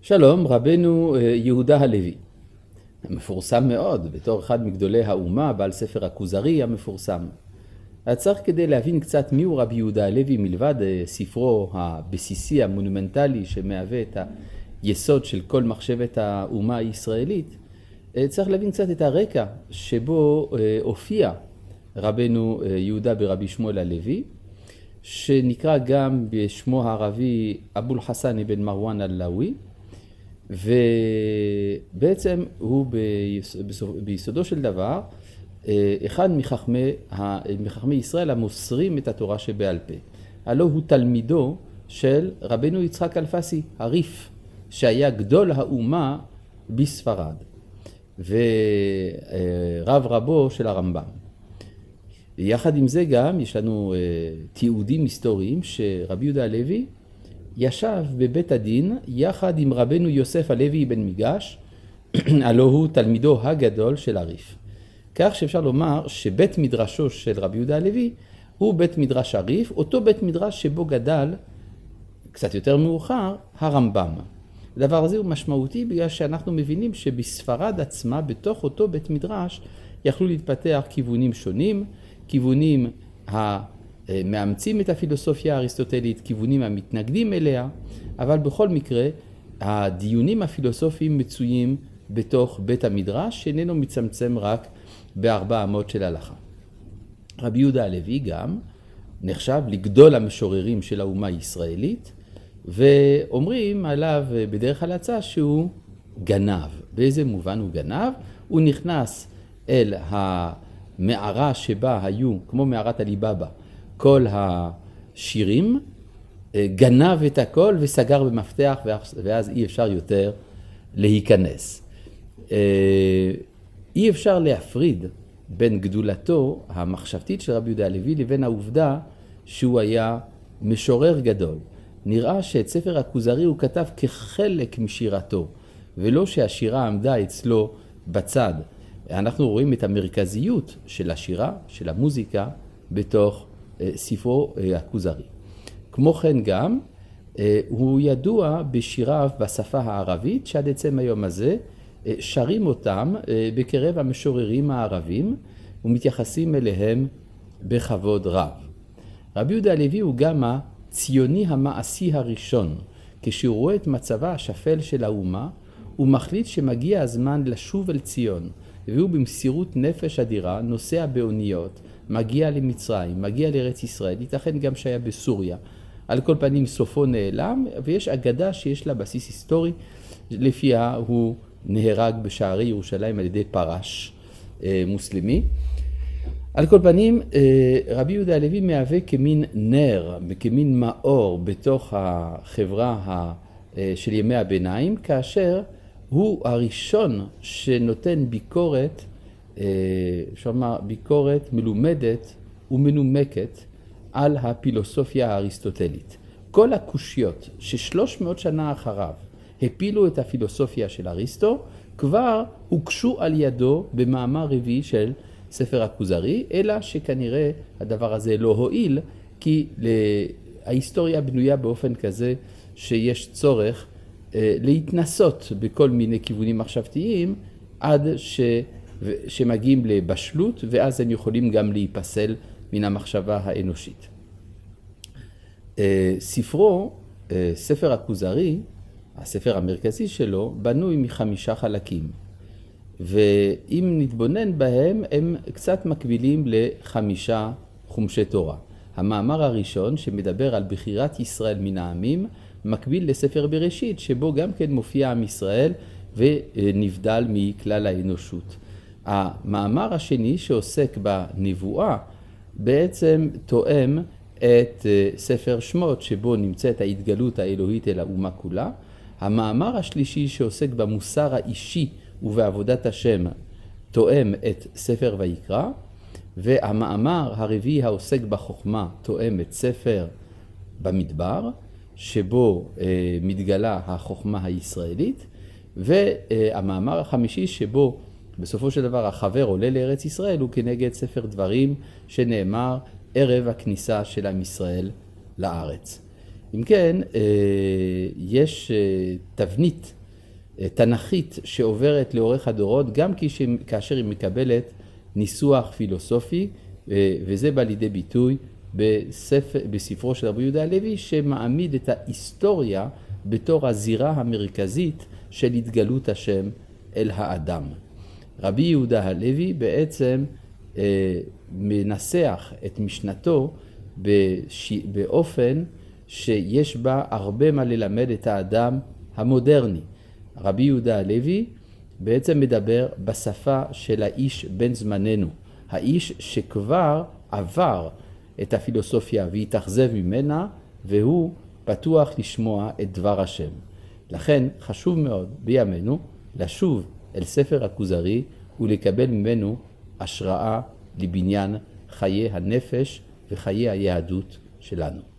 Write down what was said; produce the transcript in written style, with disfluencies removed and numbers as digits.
שלום, רבנו יהודה הלוי, מפורסם מאוד בתור אחד מגדולי האומה, בעל ספר הכוזרי המפורסם. צריך כדי להבין קצת מיהו רבי יהודה הלוי מלבד ספרו הבסיסי המונומנטלי שמהווה את היסוד של כל מחשבת האומה הישראלית, צריך להבין קצת את הרקע שבו הופיע רבנו יהודה ברבי שמואל הלוי, שנקרא גם בשמו הערבי אבו אל-חסן אבן מרואן אל-לאווי, ובעצם הוא ביסודו של דבר אחד מחכמי ישראל המוסרים את התורה שבעל פה. הלא הוא תלמידו של רבנו יצחק אלפסי, הריף, שהיה גדול האומה בספרד, ורב רבו של הרמב"ם. יחד עם זה גם יש לנו תיעודים היסטוריים שרבי יהודה הלוי ישב בבית הדין יחד עם רבנו יוסף הלוי בן מיגש, הלא הוא תלמידו הגדול של הריף. כך שאפשר לומר שבית מדרשו של רבי יהודה הלוי הוא בית מדרש הריף, אותו בית מדרש שבו גדל קצת יותר מאוחר הרמב"ם. הדבר הזה הוא משמעותי בגלל שאנחנו מבינים שבספרד עצמה, בתוך אותו בית מדרש, יכלו להתפתח כיוונים שונים, כיוונים המאמצים את הפילוסופיה האריסטוטלית, כיוונים המתנגדים אליה, אבל בכל מקרה הדיונים הפילוסופיים מצויים בתוך בית המדרש, שאיננו מצמצם רק בארבע אמות של הלכה. רבי יהודה הלוי גם נחשב לגדול המשוררים של האומה הישראלית, ואומרים עליו בדרך הלצה שהוא גנב. באיזה מובן הוא גנב? הוא נכנס אל המערה שבה היו, כמו מערת הליבאבא, כל השירים, גנב את הכל וסגר במפתח, ואז אי אפשר יותר להיכנס. אי אפשר להפריד בין גדולתו המחשבתית של רבי יהודה הלוי לבין העובדה שהוא היה משורר גדול. נראה שאת ספר הכוזרי הוא כתב כחלק משירתו, ולא שהשירה עמדה אצלו בצד. אנחנו רואים את המרכזיות של השירה, של המוזיקה, בתוך ספרו הכוזרי. כמו כן גם, הוא ידוע בשיריו בשפה הערבית, שעד עצם היום הזה שרים אותם בקרב המשוררים הערבים, ומתייחסים אליהם בכבוד רב. רבי יהודה הלוי הוא גם הציוני המעשי הראשון. כשהוא רואה את מצבה השפל של האומה, הוא מחליט שמגיע הזמן לשוב אל ציון, והוא במסירות נפש אדירה נוסע באוניות, מגיע למצרים, מגיע לארץ ישראל, ייתכן גם שהיה בסוריה. על כל פנים סופו נעלם, ויש אגדה שיש לה בסיס היסטורי, לפיה הוא נהרג בשערי ירושלים על ידי פרש מוסלמי. על כל פנים, רבי יהודה הלוי מהווה כמין נר, כמין מאור בתוך החברה של ימי הביניים, כאשר הוא הראשון שנותן ביקורת מלומדת ומנומקת על הפילוסופיה האריסטוטלית. כל הקושיות ש300 שנה אחריו הפילו את הפילוסופיה של אריסטו, כבר הוקשו על ידו במאמר רביעי של ספר הכוזרי, אלא שכנראה הדבר הזה לא הועיל, כי ההיסטוריה בנויה באופן כזה שיש צורך להתנסות בכל מיני כיוונים מחשבתיים, עד שמגיעים לבשלות, ואז הם יכולים גם להיפסל מן המחשבה האנושית. ספרו, ספר הכוזרי, הספר המרכזי שלו, בנוי מ5 חלקים. ואם נתבונן בהם, הם קצת מקבילים ל5 חומשי תורה. המאמר הראשון, שמדבר על בחירת ישראל מן העמים, מקביל לספר בראשית, שבו גם כן מופיע עם ישראל ונבדל מכלל האנושות. המאמר השני שעוסק בנבואה, בעצם תואם את ספר שמות, שבו נמצאת ההתגלות האלוהית אל האומה כולה. המאמר השלישי שעוסק במוסר האישי ובעבודת השם, תואם את ספר ויקרא. והמאמר הרביעי העוסק בחוכמה, תואם את ספר במדבר, שבו מתגלה החוכמה הישראלית. והמאמר החמישי שבו בסופו של דבר החבר עולה לארץ ישראל, הוא כנגד ספר דברים שנאמר ערב הכניסה של עם ישראל לארץ. אם כן, יש תבנית תנכית שעוברת לאורך הדורות, גם כאשר היא מקבלת ניסוח פילוסופי, וזה בא לידי ביטוי בספרו של רבי יהודה הלוי, שמעמיד את ההיסטוריה בתור הזירה המרכזית של התגלות השם אל האדם. רבי יהודה הלוי בעצם מנסח את משנתו באופן שיש בה הרבה מה ללמד את האדם המודרני. רבי יהודה הלוי בעצם מדבר בשפה של האיש בן זמננו, האיש שכבר עבר את הפילוסופיה והתאכזב ממנה, והוא פתוח לשמוע את דבר השם. לכן חשוב מאוד בימינו לשוב אל ספר הכוזרי ולקבל ממנו השראה לבניין חיי הנפש וחיי היהדות שלנו.